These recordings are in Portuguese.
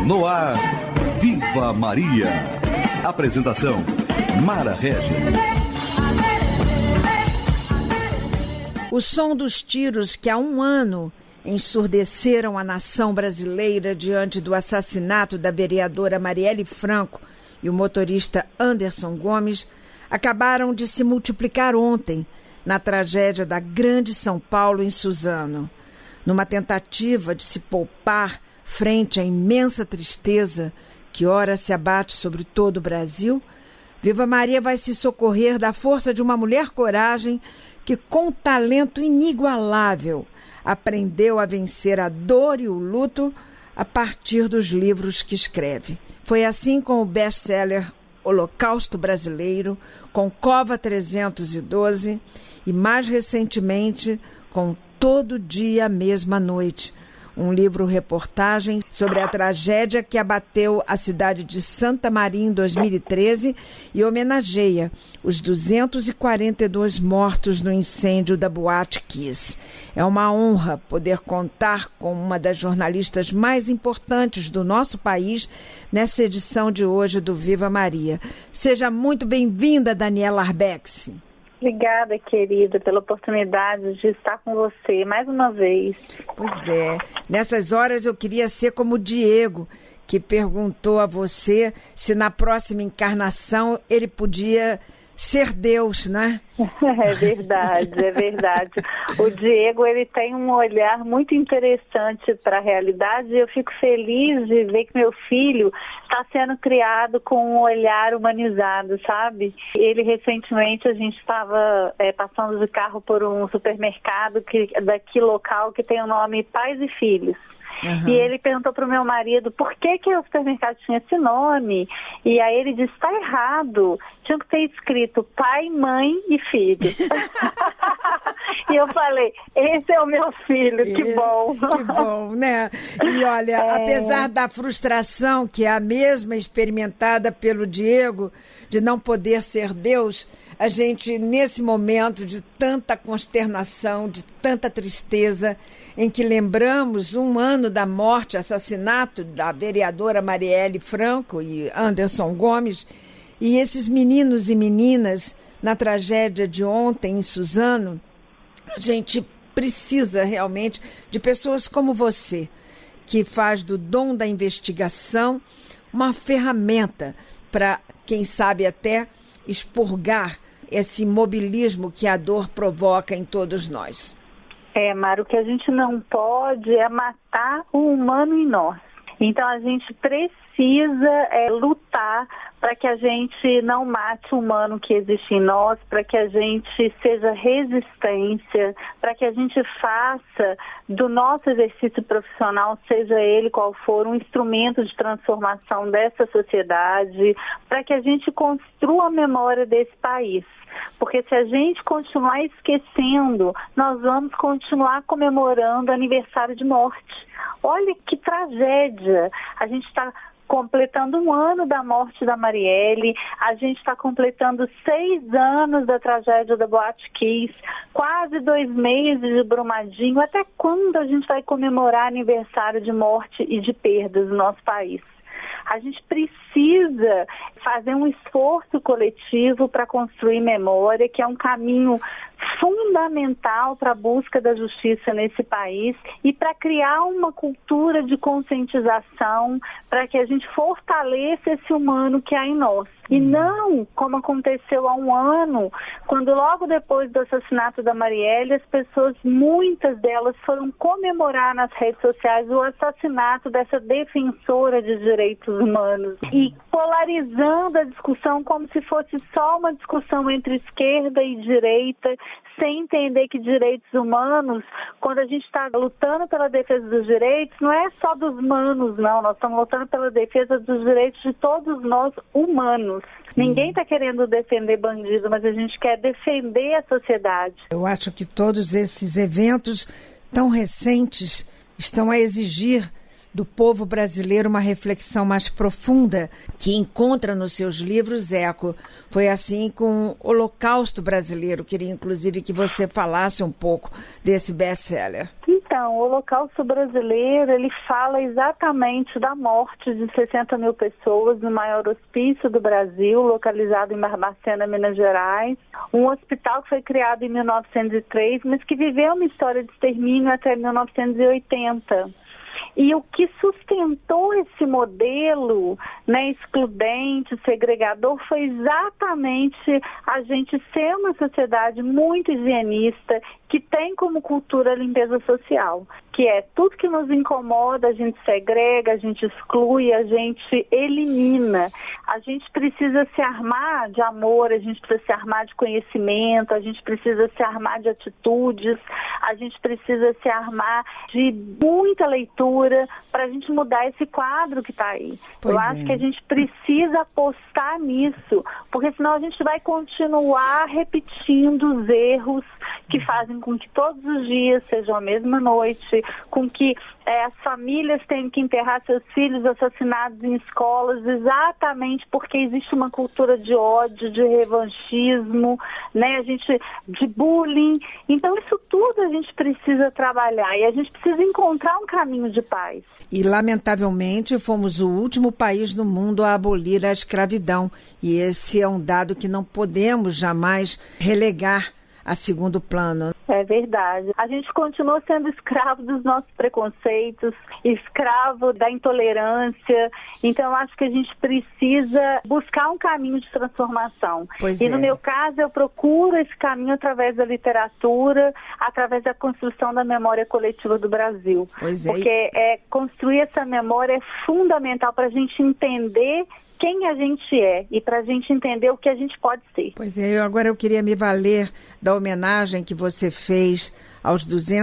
No ar, Viva Maria. Apresentação, Mara Regis. O som dos tiros que há um ano ensurdeceram a nação brasileira diante do assassinato da vereadora Marielle Franco e o motorista Anderson Gomes acabaram de se multiplicar ontem na tragédia da Grande São Paulo em Suzano. Numa tentativa de se poupar frente à imensa tristeza que ora se abate sobre todo o Brasil, Viva Maria vai se socorrer da força de uma mulher coragem que, com talento inigualável, aprendeu a vencer a dor e o luto a partir dos livros que escreve. Foi assim com o best-seller Holocausto Brasileiro, com Cova 312 e, mais recentemente, com Todo Dia, Mesma Noite, um livro-reportagem sobre a tragédia que abateu a cidade de Santa Maria em 2013 e homenageia os 242 mortos no incêndio da Boate Kiss. É uma honra poder contar com uma das jornalistas mais importantes do nosso país nessa edição de hoje do Viva Maria. Seja muito bem-vinda, Daniela Arbex. Obrigada, querida, pela oportunidade de estar com você mais uma vez. Pois é. Nessas horas eu queria ser como o Diego, que perguntou a você se na próxima encarnação ele podia ser Deus, né? É verdade, é verdade. O Diego, ele tem um olhar muito interessante para a realidade e eu fico feliz de ver que meu filho está sendo criado com um olhar humanizado, sabe? Ele, recentemente, a gente estava passando de carro por um supermercado daqui local que tem o nome Pais e Filhos. Uhum. E ele perguntou para o meu marido por que o supermercado tinha esse nome. E aí ele disse, está errado. Tinha que ter escrito pai, mãe e filho. E eu falei, esse é o meu filho, que bom. Que bom, né? E olha, apesar da frustração que é a mesma experimentada pelo Diego, de não poder ser Deus, a gente, nesse momento de tanta consternação, de tanta tristeza, em que lembramos um ano da morte, assassinato da vereadora Marielle Franco e Anderson Gomes, e esses meninos e meninas na tragédia de ontem em Suzano, a gente precisa realmente de pessoas como você, que faz do dom da investigação uma ferramenta para, quem sabe até, expurgar esse imobilismo que a dor provoca em todos nós. Mara, o que a gente não pode é matar o humano em nós. Então a gente precisa lutar para que a gente não mate o humano que existe em nós, para que a gente seja resistência, para que a gente faça do nosso exercício profissional, seja ele qual for, um instrumento de transformação dessa sociedade, para que a gente construa a memória desse país. Porque se a gente continuar esquecendo, nós vamos continuar comemorando aniversário de morte. Olha que tragédia! A gente está completando um ano da morte da Marielle, a gente está completando 6 anos da tragédia da Boate Kiss, quase 2 meses de Brumadinho. Até quando a gente vai comemorar aniversário de morte e de perdas no nosso país? A gente precisa fazer um esforço coletivo para construir memória, que é um caminho fundamental para a busca da justiça nesse país e para criar uma cultura de conscientização para que a gente fortaleça esse humano que há em nós. E não como aconteceu há um ano, quando logo depois do assassinato da Marielle, as pessoas, muitas delas, foram comemorar nas redes sociais o assassinato dessa defensora de direitos humanos e polarizando a discussão como se fosse só uma discussão entre esquerda e direita, sem entender que direitos humanos, quando a gente está lutando pela defesa dos direitos, não é só dos humanos, não. Nós estamos lutando pela defesa dos direitos de todos nós humanos. Sim. Ninguém está querendo defender bandido, mas a gente quer defender a sociedade. Eu acho que todos esses eventos tão recentes estão a exigir do povo brasileiro uma reflexão mais profunda que encontra nos seus livros eco. Foi assim com o Holocausto Brasileiro. Queria, inclusive, que você falasse um pouco desse best-seller. Então, o Holocausto Brasileiro, ele fala exatamente da morte de 60 mil pessoas no maior hospício do Brasil, localizado em Barbacena, Minas Gerais. Um hospital que foi criado em 1903, mas que viveu uma história de extermínio até 1980. E o que sustentou esse modelo, né, excludente, segregador, foi exatamente a gente ser uma sociedade muito higienista, que tem como cultura a limpeza social, que é tudo que nos incomoda, a gente segrega, a gente exclui, a gente elimina. A gente precisa se armar de amor, a gente precisa se armar de conhecimento, a gente precisa se armar de atitudes, a gente precisa se armar de muita leitura para a gente mudar esse quadro que está aí. Eu acho que a gente precisa apostar nisso, porque senão a gente vai continuar repetindo os erros que fazem com que todos os dias sejam a mesma noite, com que as famílias tenham que enterrar seus filhos assassinados em escolas, exatamente porque existe uma cultura de ódio, de revanchismo, né, de bullying. Então isso tudo a gente precisa trabalhar e a gente precisa encontrar um caminho de paz. E lamentavelmente fomos o último país no mundo a abolir a escravidão, e esse é um dado que não podemos jamais relegar a segundo plano. É verdade. A gente continua sendo escravo dos nossos preconceitos, escravo da intolerância. Então, eu acho que a gente precisa buscar um caminho de transformação. No meu caso, eu procuro esse caminho através da literatura, através da construção da memória coletiva do Brasil. Porque construir essa memória é fundamental para a gente entender quem a gente é e para a gente entender o que a gente pode ser. Agora eu queria me valer da homenagem que você fez aos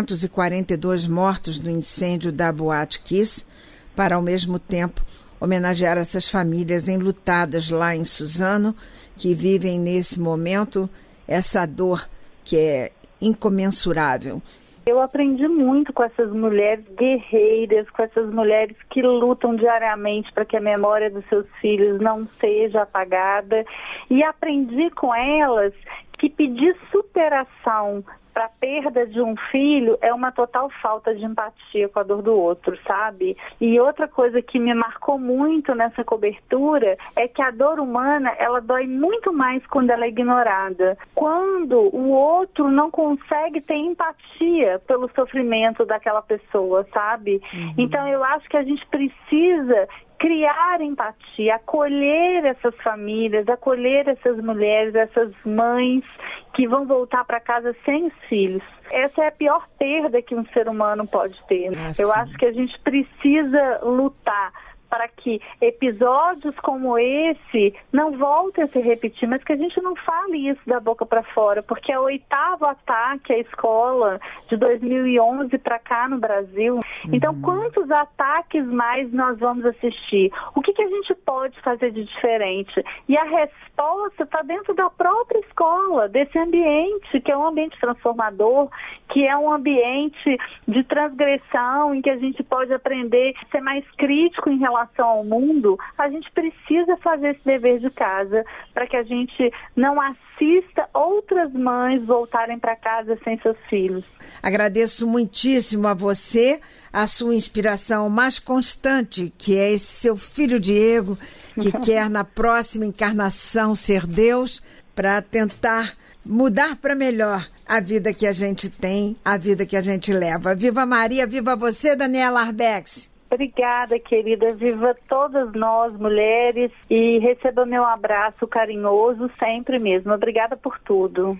242 mortos no incêndio da Boate Kiss, para ao mesmo tempo homenagear essas famílias enlutadas lá em Suzano, que vivem nesse momento essa dor que é incomensurável. Eu aprendi muito com essas mulheres guerreiras, com essas mulheres que lutam diariamente para que a memória dos seus filhos não seja apagada. E aprendi com elas que pedir superação para a perda de um filho é uma total falta de empatia com a dor do outro, sabe? E outra coisa que me marcou muito nessa cobertura é que a dor humana, ela dói muito mais quando ela é ignorada. Quando o outro não consegue ter empatia pelo sofrimento daquela pessoa, sabe? Então eu acho que a gente precisa criar empatia, acolher essas famílias, acolher essas mulheres, essas mães que vão voltar para casa sem os filhos. Essa é a pior perda que um ser humano pode ter. Eu acho que a gente precisa lutar para que episódios como esse não voltem a se repetir, mas que a gente não fale isso da boca para fora, porque é o 8º ataque à escola de 2011 para cá no Brasil. Então, quantos ataques mais nós vamos assistir? O que a gente pode fazer de diferente? E a resposta está dentro da própria escola, desse ambiente, que é um ambiente transformador, que é um ambiente de transgressão, em que a gente pode aprender a ser mais crítico em relação ao mundo. A gente precisa fazer esse dever de casa para que a gente não assista outras mães voltarem para casa sem seus filhos. Agradeço muitíssimo a você, a sua inspiração mais constante, que é esse seu filho Diego, que quer na próxima encarnação ser Deus, para tentar mudar para melhor a vida que a gente tem, a vida que a gente leva. Viva Maria, viva você, Daniela Arbex. Obrigada, querida. Viva todas nós, mulheres, e receba meu abraço carinhoso sempre mesmo. Obrigada por tudo.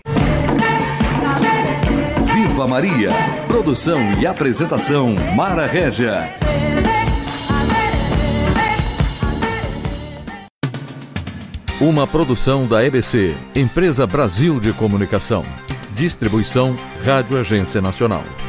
Viva Maria. Produção e apresentação, Mara Régia. Uma produção da EBC, Empresa Brasil de Comunicação. Distribuição Rádio Agência Nacional.